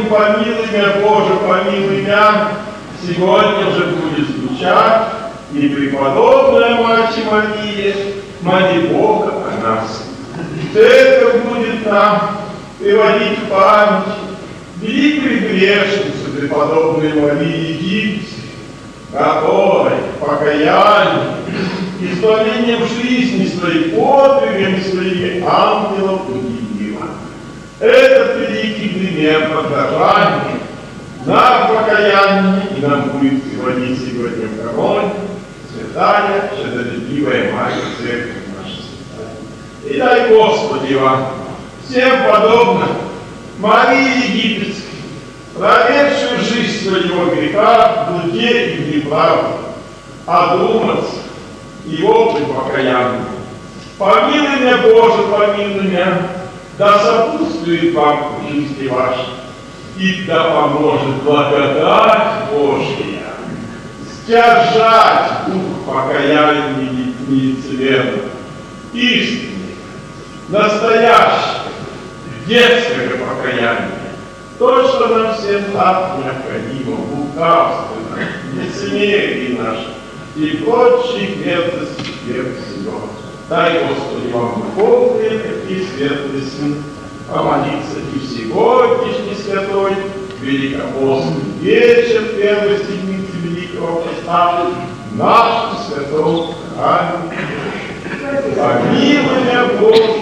помилуй меня, Боже, помилуй меня, сегодня же будет звучать и преподобная Мать Мария, моли Бога о нас. Церковь будет нам приводить в память великой грешницы преподобной Марии Египетской, которой покаянием, исполнением жизни своей, подвигами своими ангелов удивила. Этот великий пример подражания на покаяние и нам будет приводить сегодня в короне святая, чадолюбивая Мать Церковь наша. И дай Господи вам, всем подобно Марии Египетской, проведшую жизнь своего греха в блуде и в неправде, одуматься его при покаянии. Помилуй меня, Боже, помилуй меня, да сопутствует вам в жизни вашей, и да поможет благодать Божья сдержать дух покаяния нелицемерного, истинного, настоящего, детского покаяния. То, что нам всем так необходимо в лукавстве, лицемерии нашем и прочей мерзости вверх всего. Дай, Господи, вам духовные и светлый Сын помолиться и в сегодняшний святой великопостный вечер первой седмицы Великого Поста в нашем святом храме. Помилуй меня, Боже.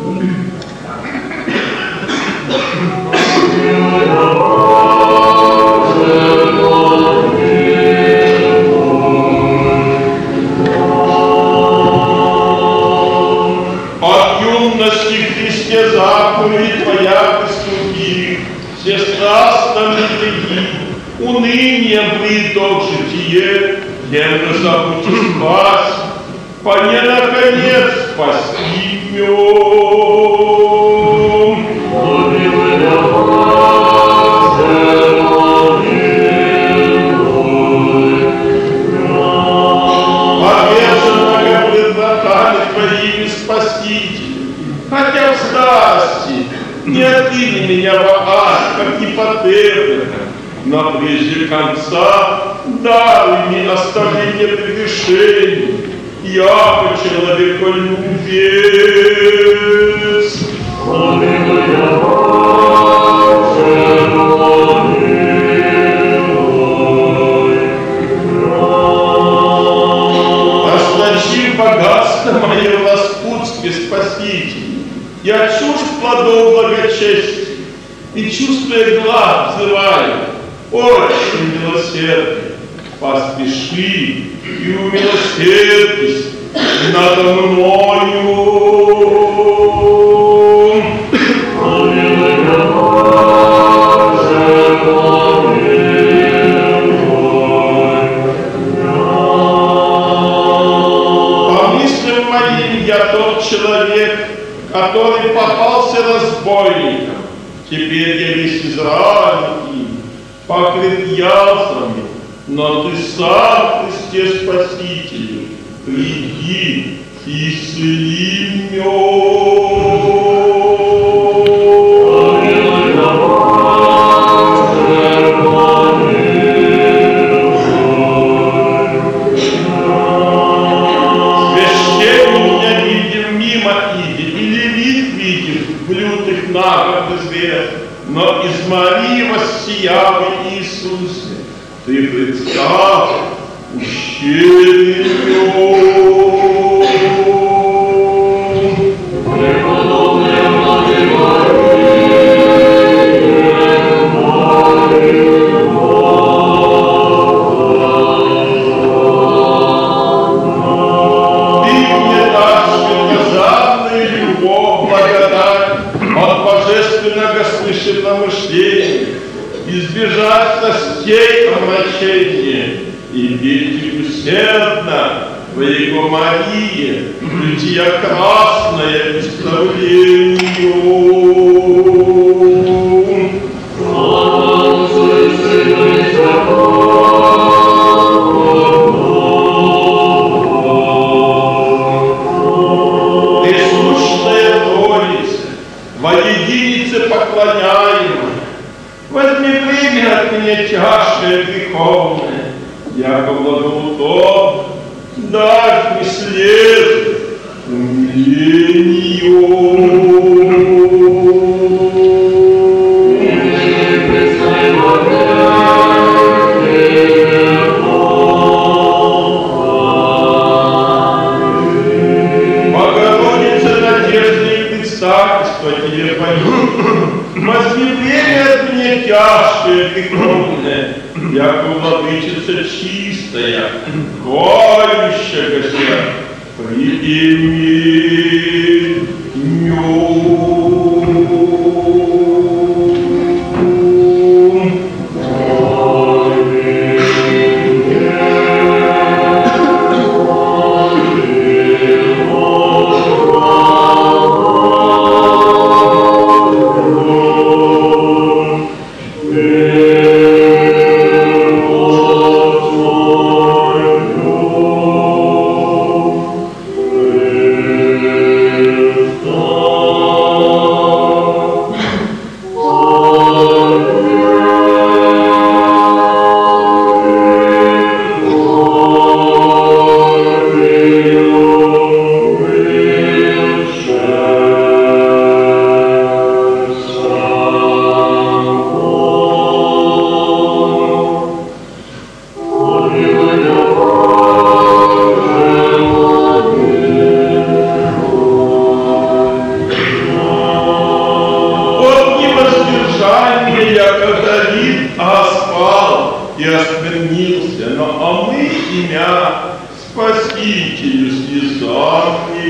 От юности в Христе заповеди Твоя приступи, все страстно береги, унынием приток житие, денно забудь и спасть, поне наконец постигнем. Спаситель, хотя в страсти не отведи меня в ад, как непотребника, но прежде конца даруй мне оставление прегрешений, яко человеколюбец. Расточив богатство мое в распутстве, Спаситель, я чувств плодов благочестия и чувствуя глаз взываю, очень милосердный, поспеши и умилосердись надо мною. Я тот человек, который попался разбойником. Теперь я весь израненный, покрыт язвами, но ты сам, Христе Спасителю, приди и исцели меня. Но из Марии воссиявый Иисусе, ты представь ущелье. Преподобная Мать Ты мне дашь безразную любовь, благодать от божественного священного мышления, избежать страстей омрачения и бить усердно во Его Марии, жития красное исправлению. Пресущная Троица, во единице поклоняемая, мне тяжкое греховное, яко благоутоб, дашь мне след умилению. Что тебе пою, возьми время от меня тяжкое, греховное, яко владычица чистая, колющаяся, прими Спасителю слезами.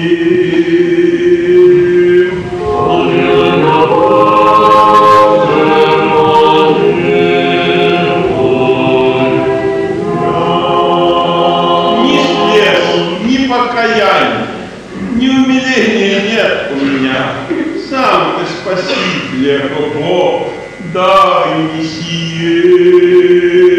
Ни слез, ни покаяния, ни умиления нет у меня. Сам ты Спаситель, Бог, дай мне сие.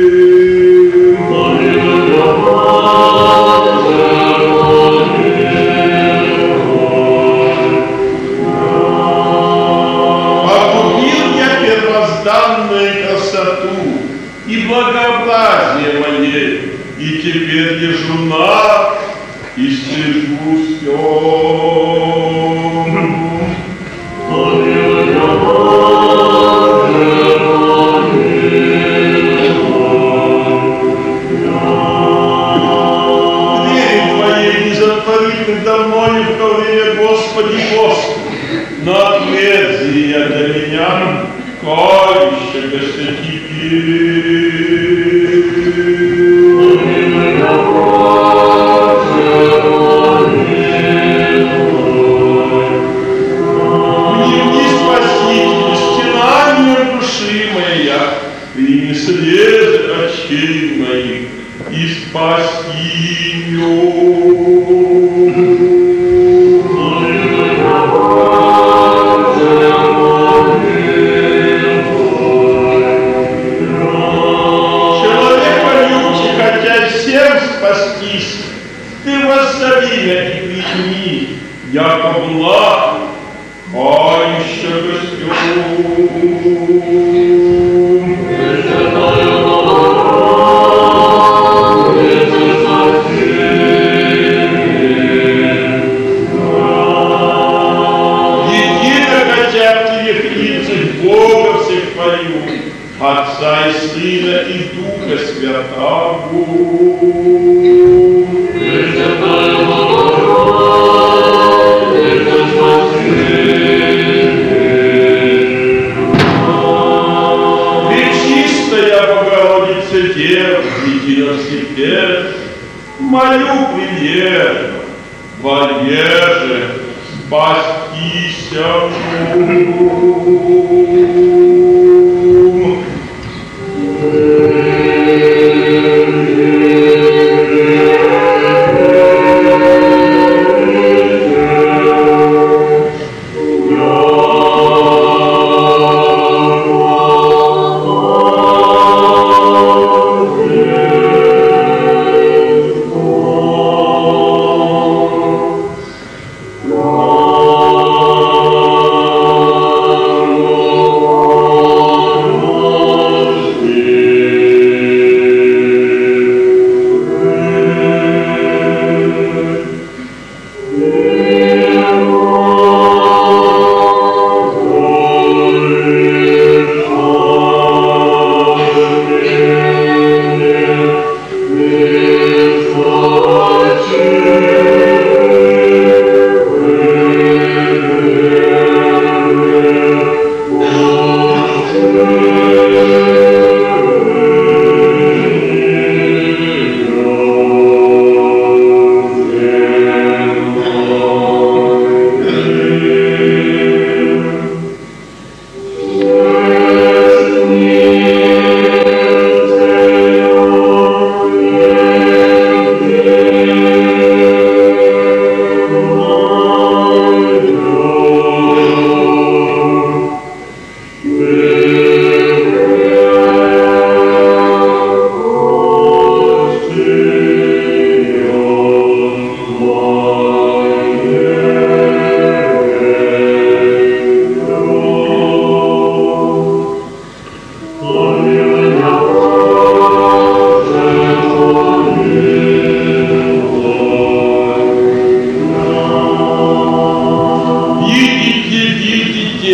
Красоту и благообразие мое, и теперь лежу наг и слежу всем. Двери твоей не затвори предо мною в то время, Господи, Господи, но отверзи для меня, кающегося теперь. Внимни, Спаситель, стенания души моя, прими слезы очей моих и спаси ее. Ты воззови меня и прими, яко благ, кающего стём. Едино хотят тебе лицах Бога всех пою, Отца и Сына и Духа Святаго. Пречистая Богородица Дева, едино всепер, молю примерно, воеже спастися.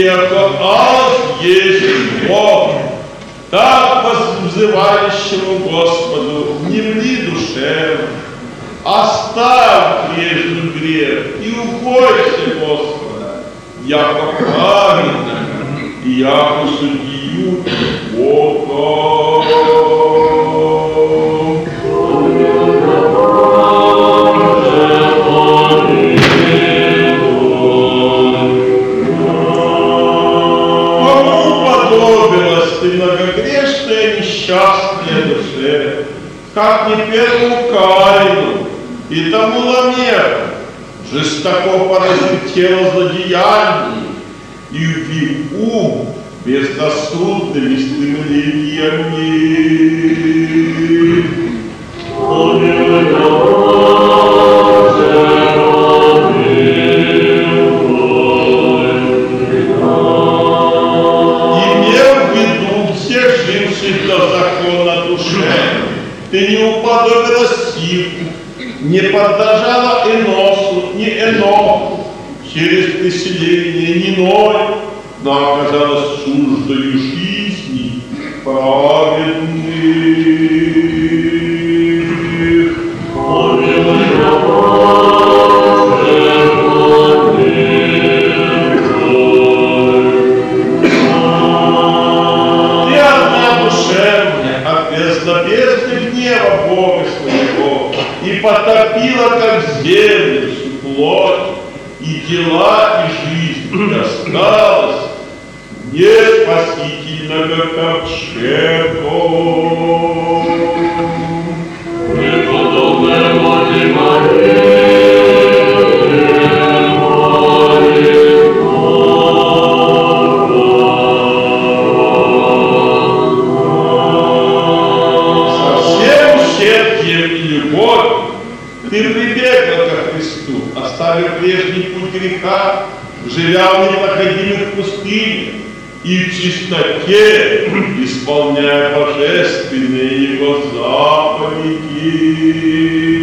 яко аз есть Бог, так взывающему Господу, внемли душевно, оставь прежний грех и убойся Господа, яко праведного и яко судью Бога. Ты многогрешная несчастная душе, как не первому Каину и тому Ламеху, жестоко поразил тело злодеяний и убил ум безрассудными стремлениями. Ты не уподобилась Сифу, не подражала Эносу, ни Эноху, через переселение ни Ной, но оказалась чуждою жизни праведных. Ты одна душевная, от бездобесных гнева Бога своего, и потопила, как землю, всю плоть, и дела, и жизнь, и осталась не спасительного ковчега. Ты прибегла ко Христу, оставив прежний путь греха, живя в непроходимых пустынях и в чистоте, исполняя божественные Его заповеди.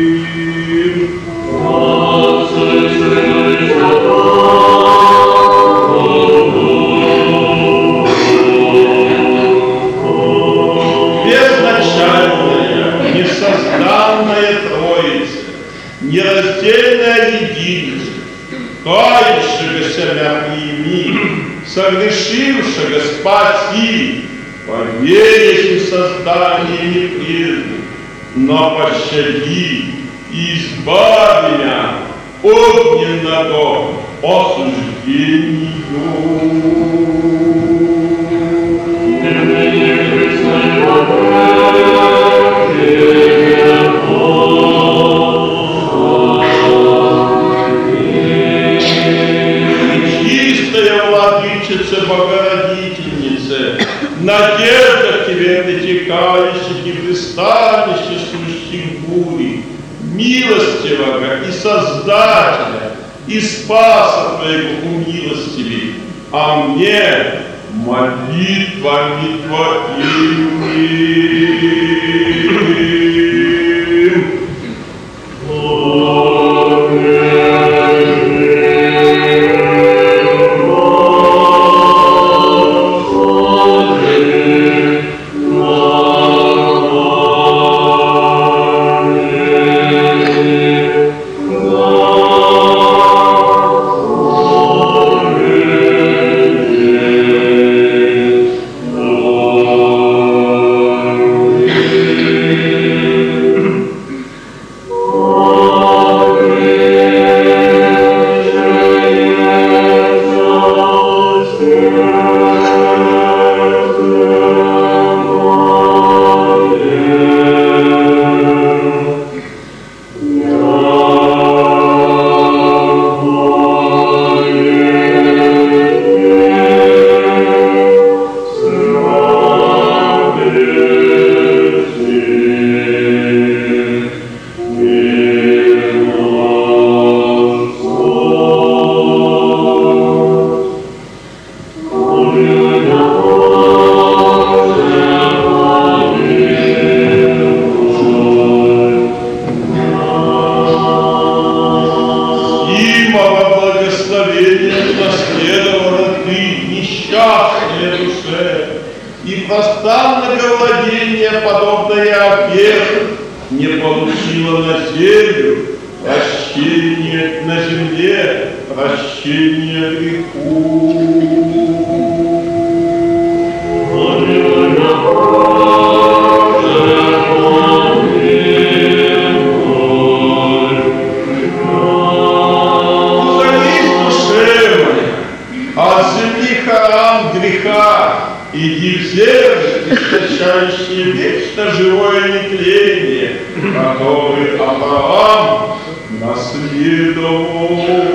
Безначальная, несозданная Троица, нераздельная единица, кающегося мя прими, согрешившего спаси, поверишь в создание непрежных, но пощади и избави меня огненного осуждению. Владычица, Богородительница, надежда к тебе притекающих и пристанище сущих бури, милостивого и Создателя, и Спаса твоего умилостивей, а мне молитвами твоими. Наследовала ты несчастная душе, и проставное владение, подобное овец, не получила на землю прощение, на земле прощение греху. Греха, иди в землю, источающее вечно живое нетление, который Авраам наследовал.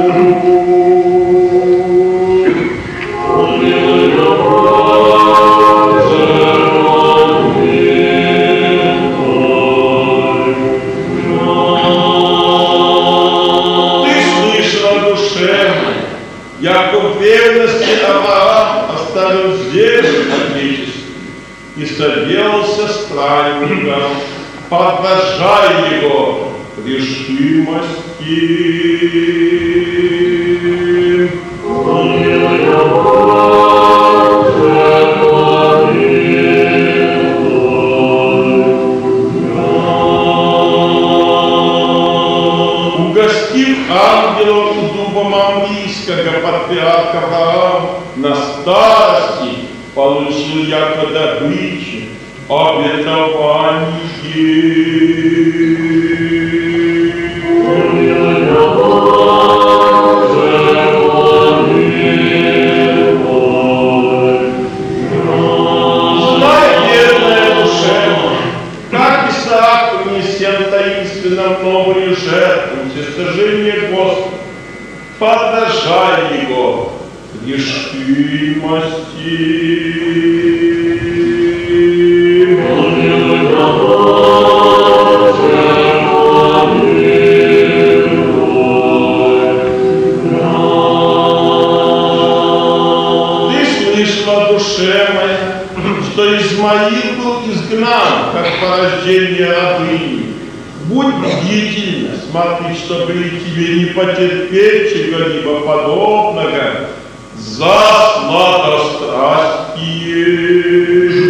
Ты слышала, душе моя, Яков верности Авраам оставил землю отеческую и соделался странником, подражая его решимости. Угостив ангелов у дуба Мамрийского патриарха Авраам на старости получил яко добычи обетование. Знай, верная душе, как Исаак принесен таинственно новую жертву, всесожжение Господа, подражай его решимости. Ты слышала, душе моя, что Измаил был изгнан, как порождение рабыни. Будь бдительна, смотри, чтобы и тебе не потерпеть чего-либо подобного за сладострастие.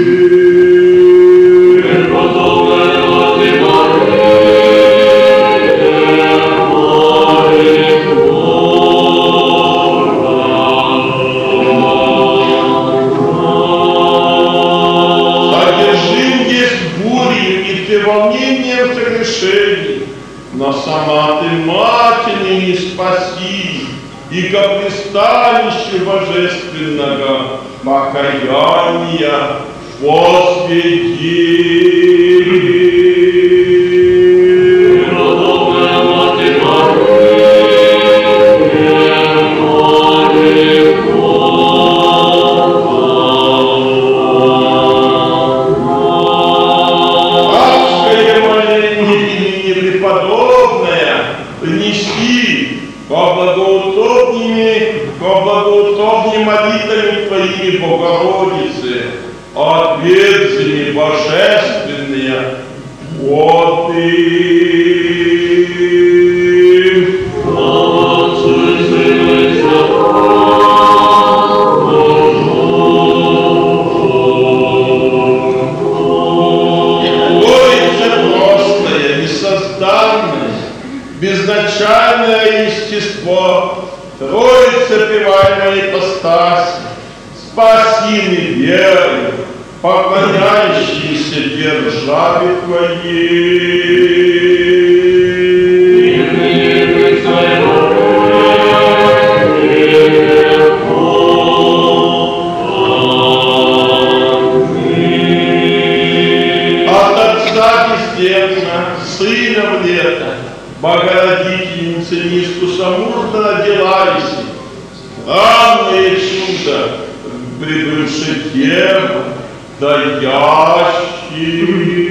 Содержим есть бурью, и ты волнением согрешений, но сама ты матери не спаси, и ко пристанищу божественного покаяния возведи. Принеси ко благоутробней молитвами Твоими, Богородице, ответственные божественные воды. Безначальное естество, Троица певаемой ипостаси, спасины веры, поклоняющиеся державе Твоей. От Отца бездетно, Сына в лето, Богородительница неискусомурно родилась, странное чудо, прибывший Дева, даящий.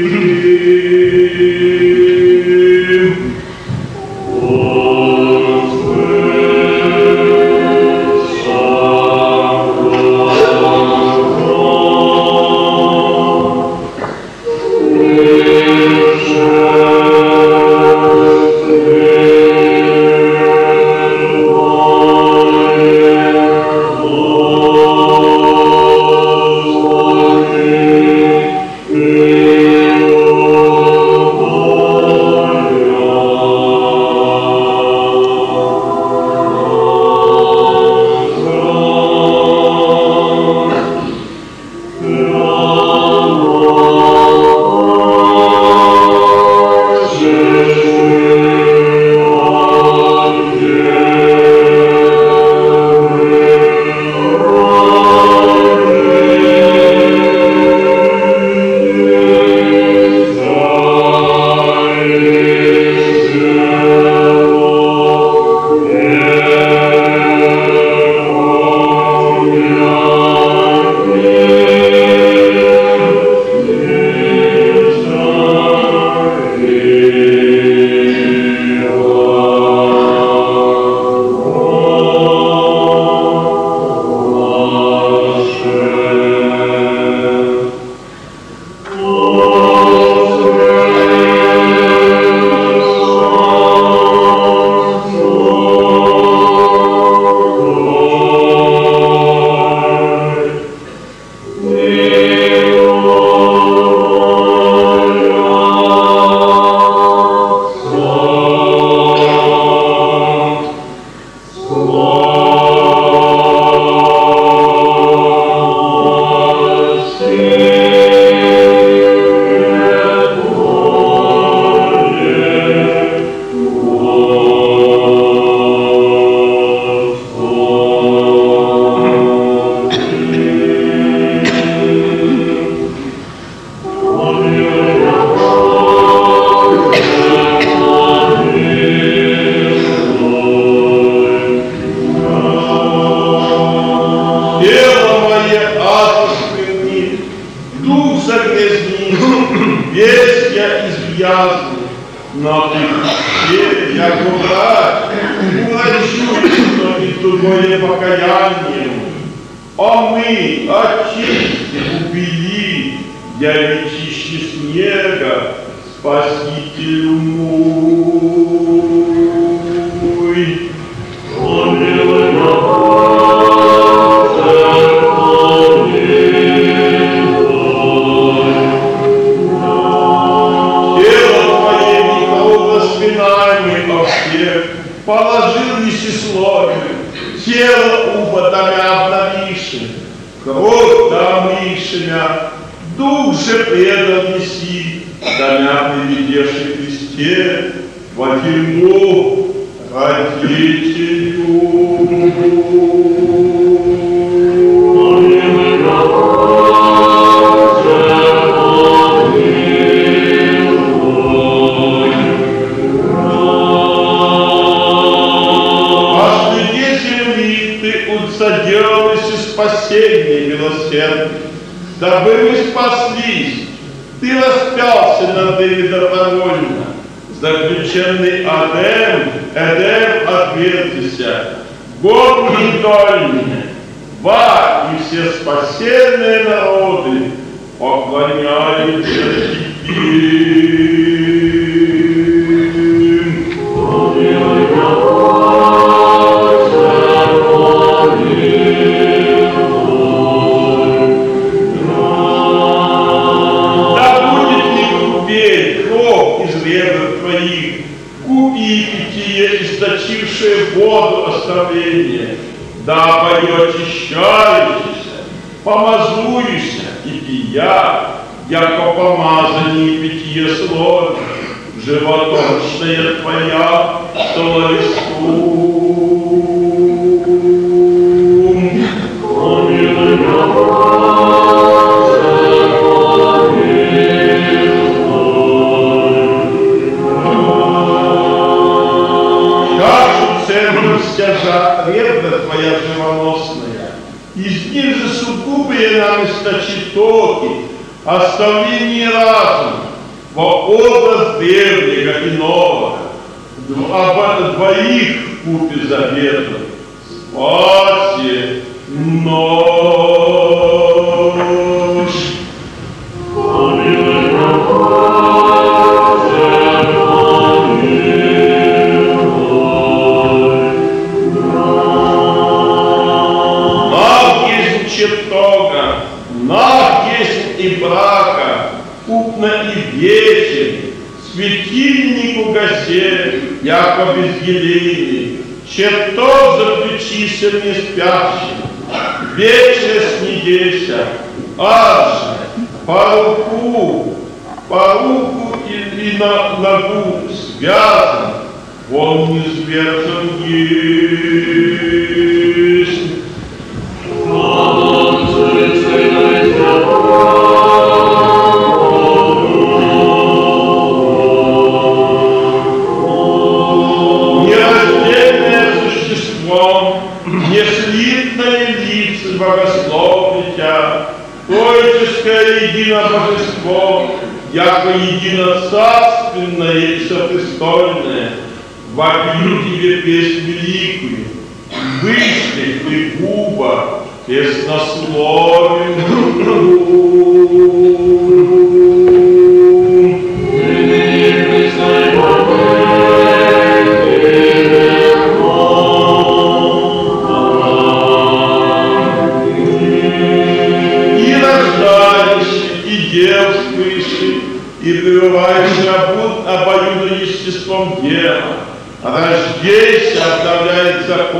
и пребывающий обоюдно естеством дела. Рождейся, обновляет законы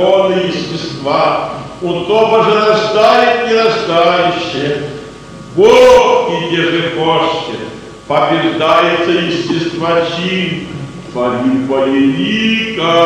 естества, утоба же рождает нерождающее. Бог, где же хочет, побеждается естество чин, творит велика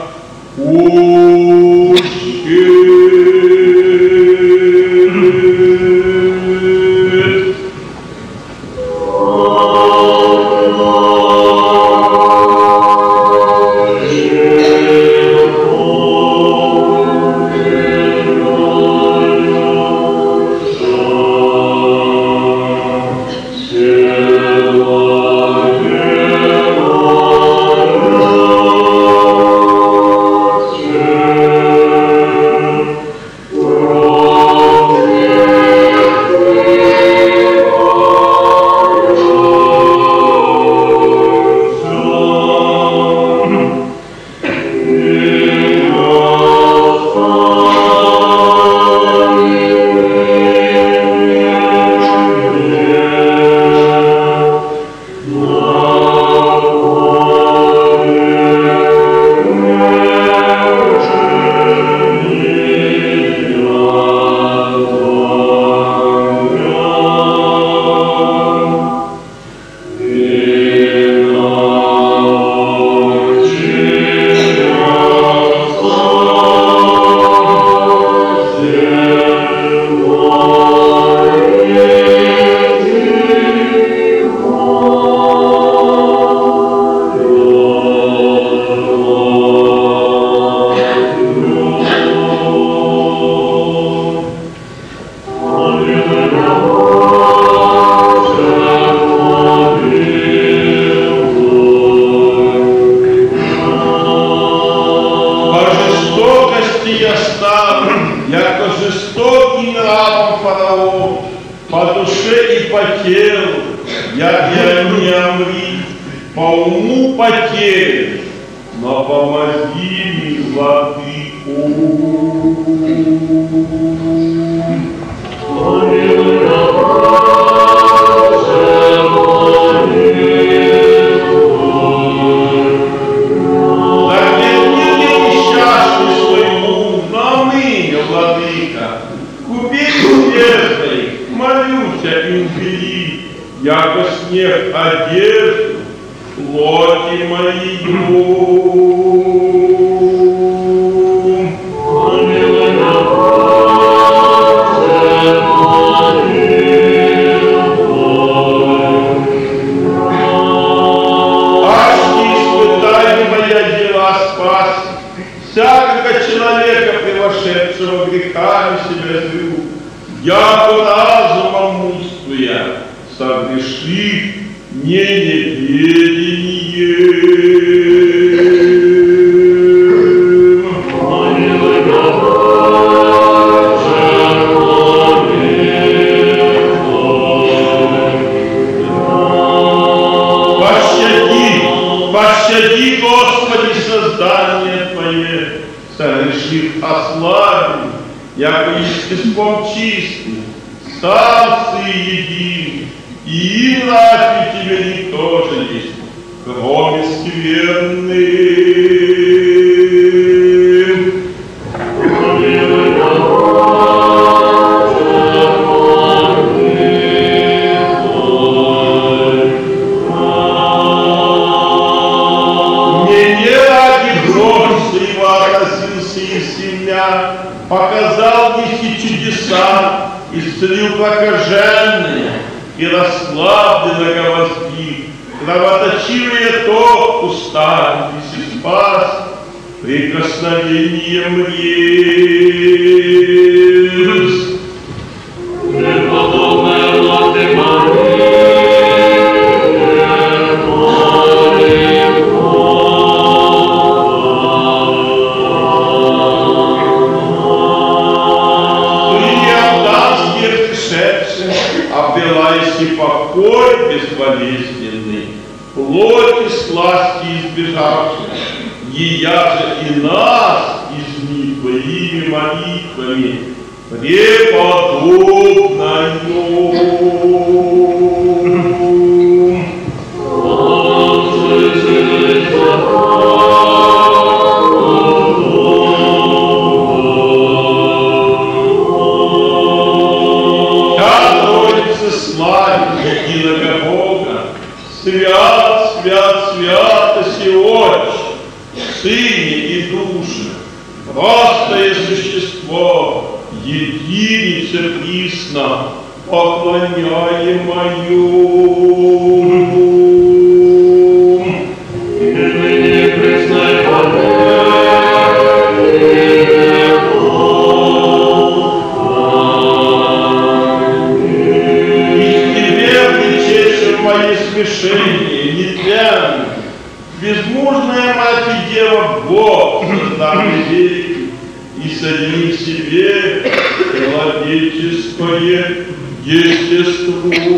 показал дикие чудеса, исцелил прокаженные и расслабленного возги, кровоточивые то устами и спас прикосновением рез. Преподобная Мати Мария, обвелась и покой безболезненный, плоти сласти избежавших, ея же и нас из них твоими молитвами преподобною. единице присно поклоняемою. Смешение, нетлянное, безмужная мать и дева Бог создал людей и садил в себе человеческое естество.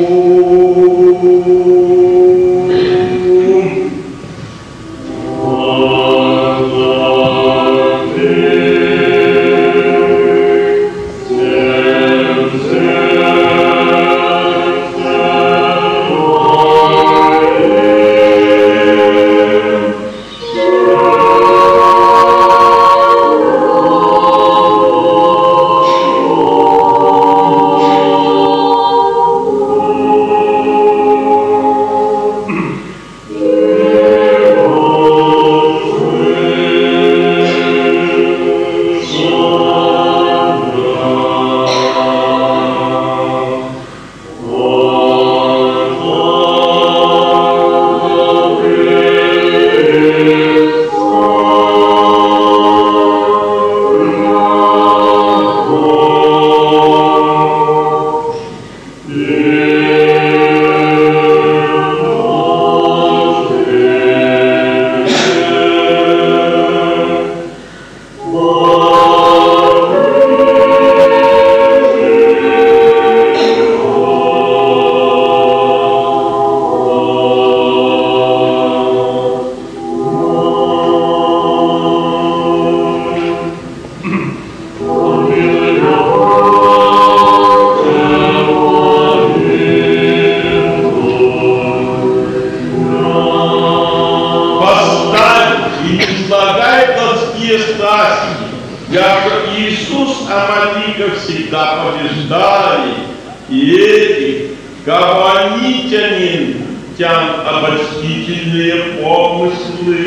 Иисус Амалика всегда побеждали, и этих, кого они тянут обольстительные помыслы.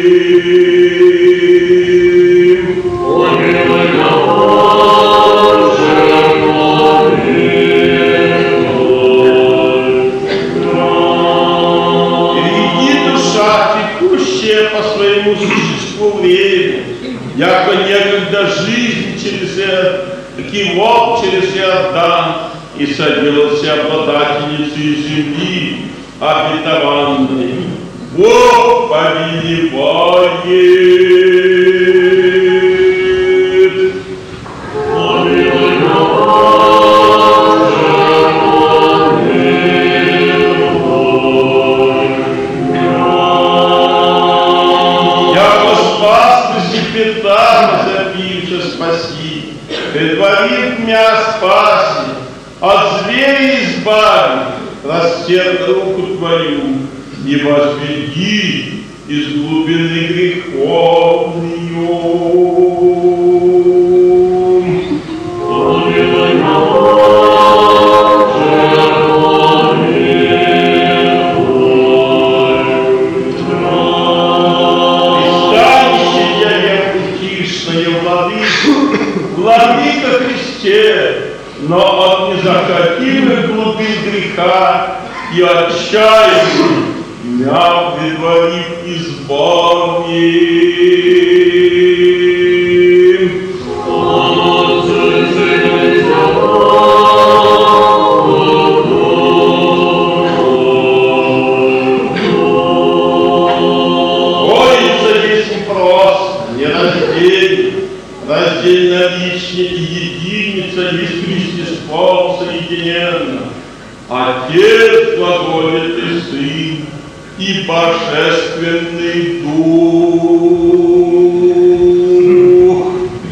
Иди, душа, текущая по своему существу время, яко некогда жизнь через кивок через Иордан, и садился обладательницей земли обетованной. Бог повелевает. Яко спас пресвята, забивши спаси, предварив мя спаси, от зверя избави, растер руку твою, и возведи из глубины греховную. Владыка Христе, но от незахотимых глубин греха и отчаяния мя предварив избавим. Борется весьм просто, нераздельно, раздельно личне и единица есть Христеством соединенно. Отец глаголит и Сын, и Божественный Дух.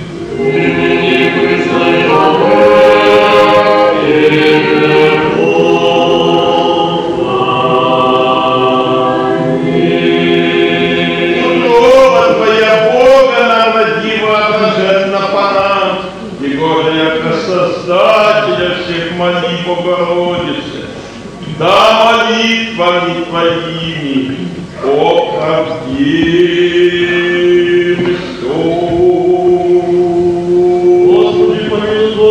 Слава Твоя Бога нам родила блаженно пора, и Бога Создателя всех моли Богородице, да молитвами Твоими оправдим. Господи, помилуй,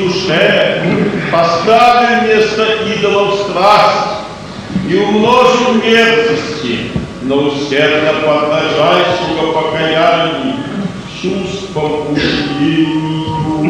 душе поставлю вместо идолов страсть и умножу мерзости, но усердно подражай, сука, покаянию, чувством умилению.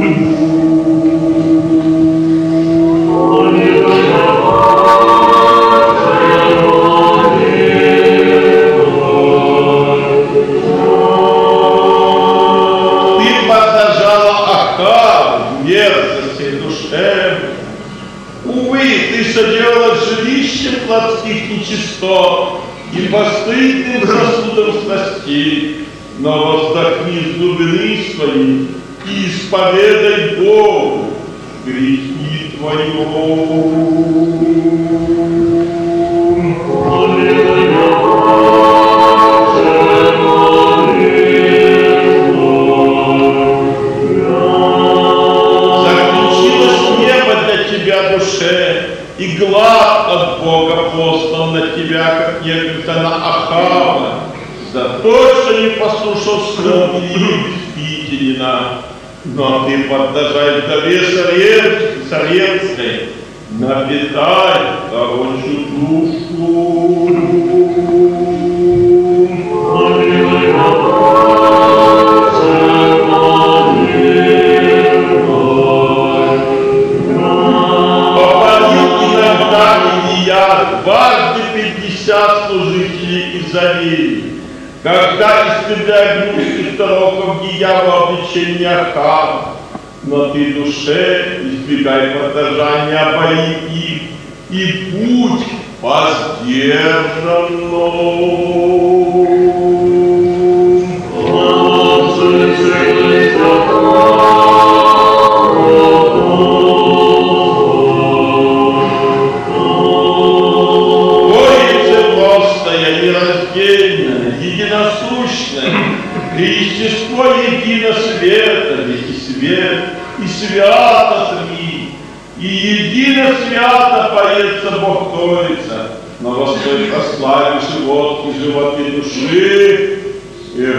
Увы, ты соделала жилище плотских нечистот и постыдным сосудом страстей, но воздохни с глубины своей и исповедай Богу грехи твои. И глад от Бога послан на тебя, как некогда на Ахава, за то, что не послушал слов Ефитерина. Но ты подражай вдове Сарецкой, напитай короче душу. Дважды 50 служителей Изавии, когда истребляя гнусных пророков дьявола обличения Ахава, но ты душе избегай подражания, бои их, и будь воздержанным. Единосущное, и естество едино света, ведь и свет, и свято сми, и едино свято поется Бог Троица, но Господь прославил живот и животы души, и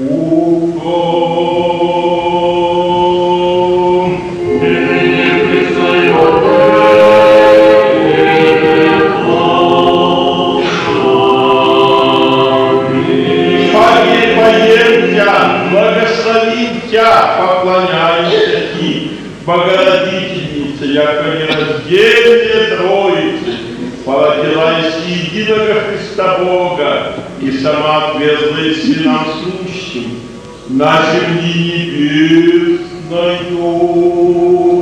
благословим Тя, поклоняемся Ти, Богородительница, яко нераздельная Троицы, породилась единого Христа Бога, и сама отверзла сынам сущим на земли небесною.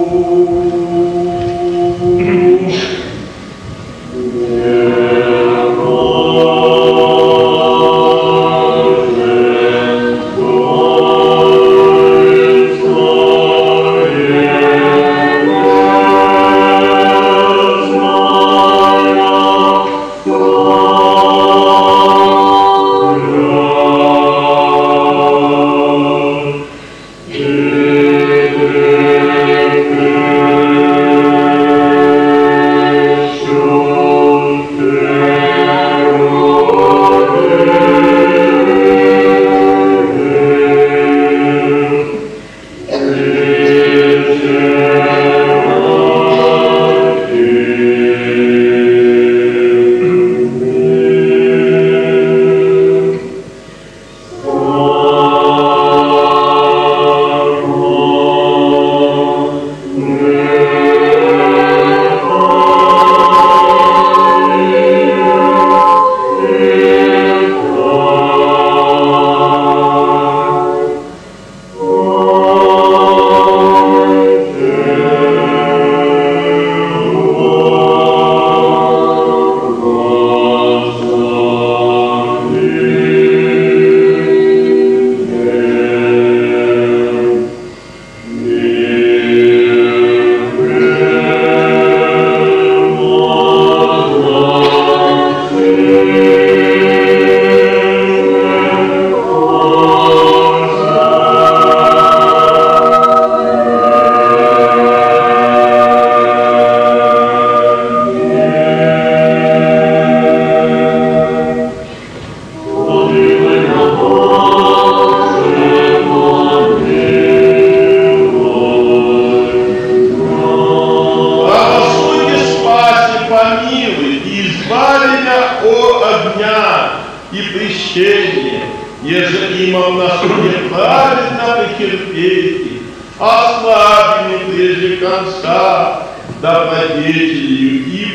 и прещение, еже имам нашу неправедно потерпеть, ослабим прежде конца, добродетелью и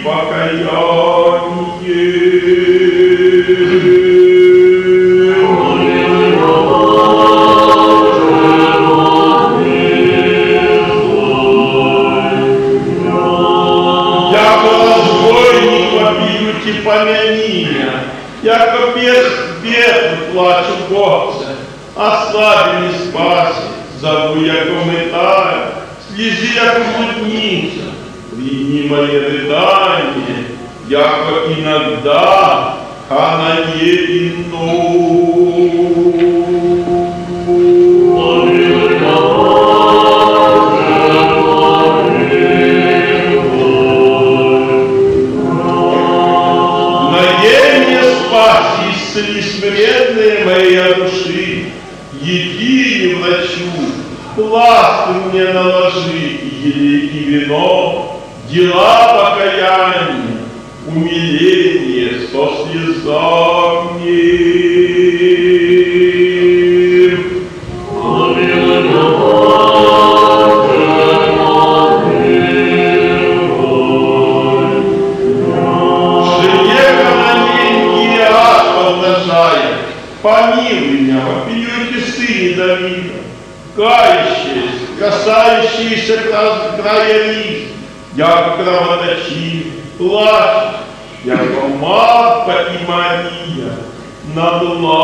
покаянием. Помяни меня, яко бед плачу горце, ослаби не спаси, зову яко мытаю, слези яко блудница, прими мои рыдания, яко иногда ханане ино. Смиренные моей души, еди и врачу, пластырь мне наложи, елей и вино, дела покаяния, умиление со слезами. Помилуй меня, вопиюйте сыне Давида, кающиеся, касающиеся края лист, яко кровоточив, плачет, яко Марфа и Мария над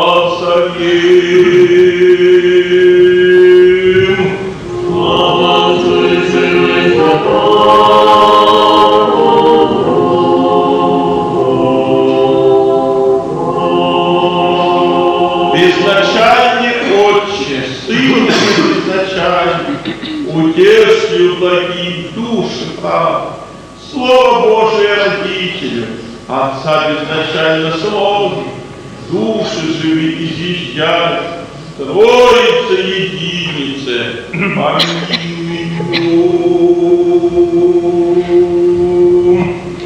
Лазарем. Слава Отцу и Сыну и Святому. Безначальник Отче, Сын безначальник, утешьте благие души прав, Слово Божие родителю, Отца безначально слови, души живы изъезжают, Троица единице, помилуй.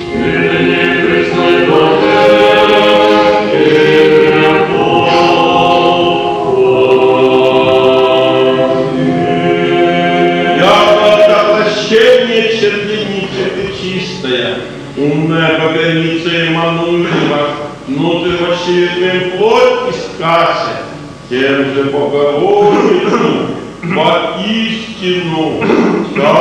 Умная пограница Эммануила, внутрь очередным плоть искася, тем же Богородицу воистину я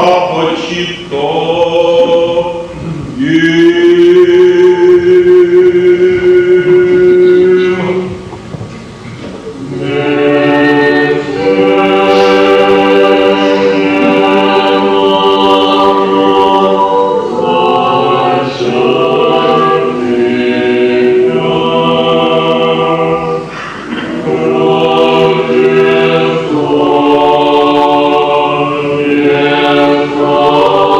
Oh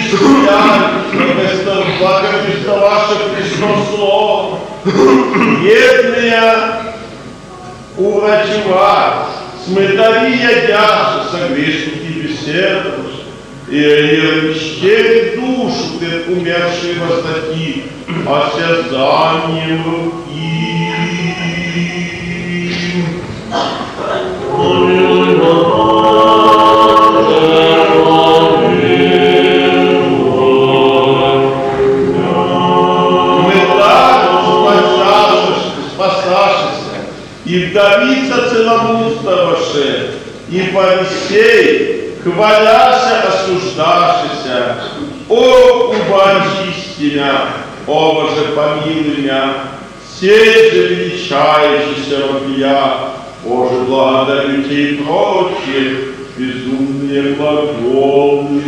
благовествовавших Христос Слово, бедные урачевать, смытари ядяши, согрешники беседовавши, и ощери душу пред умершей воздати, осязанием руки. И вдовица целомудрствовавшая, и Фарисей, хваляся, осуждавшийся, о, убожись меня, о, Боже, помилуй меня, сей же величающийся вопия, Боже, благодарю Тебя и прочие безумные глаголы.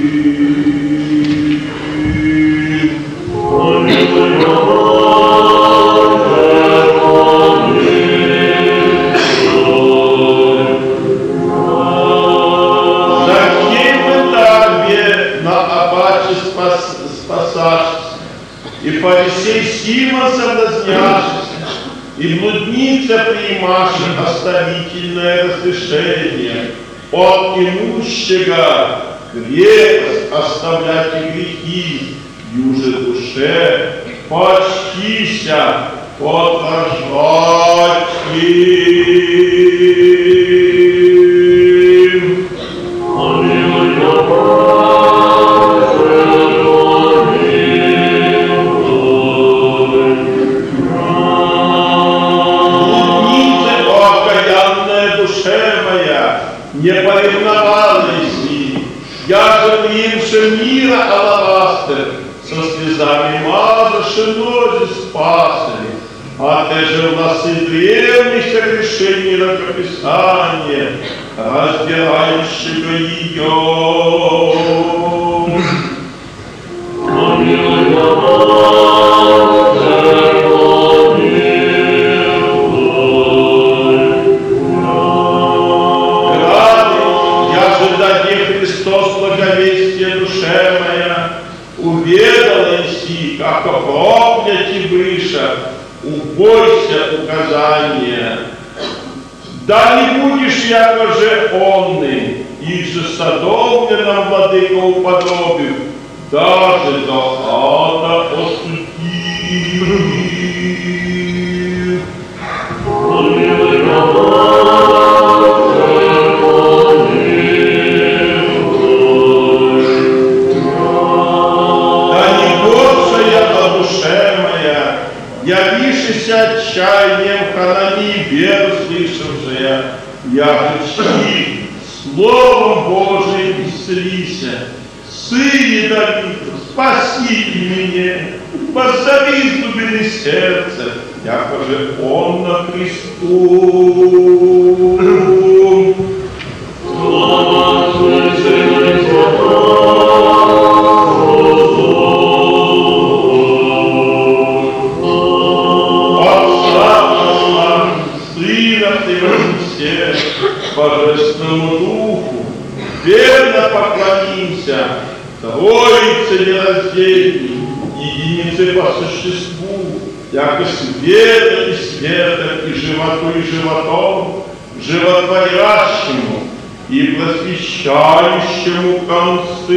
И Фарисей Симон соблазнявшийся, и блудница, принимавшая оставительное разрешение от имущего крепость оставлять и грехи, юже душе почтися подражать им. Не поревновались ли, я же приимше мира алавастер, со слезами мазаши ноги спасали, а ты же власы древних согрешений рукописания, раздирающего ее. Христос благовестие душе моя, уведала иси, как проклять и выше, убойся указания. Да не будешь яко же онный, их же садовникам владыка уподобив, даже до ада осудив. Явившийся отчаянием хранами веру слышавшая, я чти Словом Божиим исцелися. Сыне Давидов, спасите меня, позови глубины сердца, яко же Он на Христу. Слава Божественному Духу, верно поклонимся Троице нераздельной, единице по существу, яко света и светом, и животом, животворящему и просвещающему концы.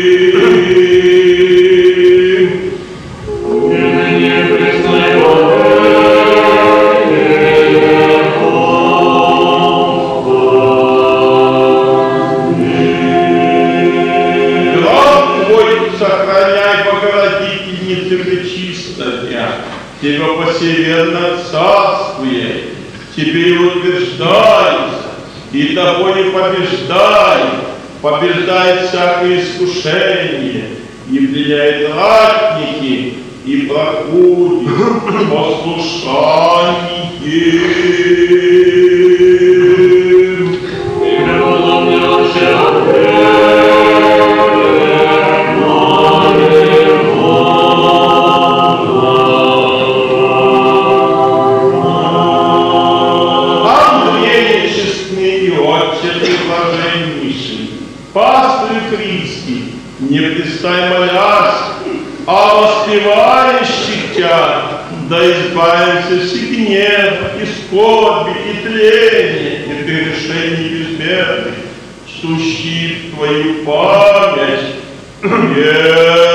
Тебя посеверно царствует, тебе утверждается, и тобой не побеждает всякое искушение, и пленяет ратники, и проходит послушание. продолжай молясь, а воспевающих Тя, да избавимся все гнева, и скорби, и тления, и прегрешений безмерных, чтущих Твою память.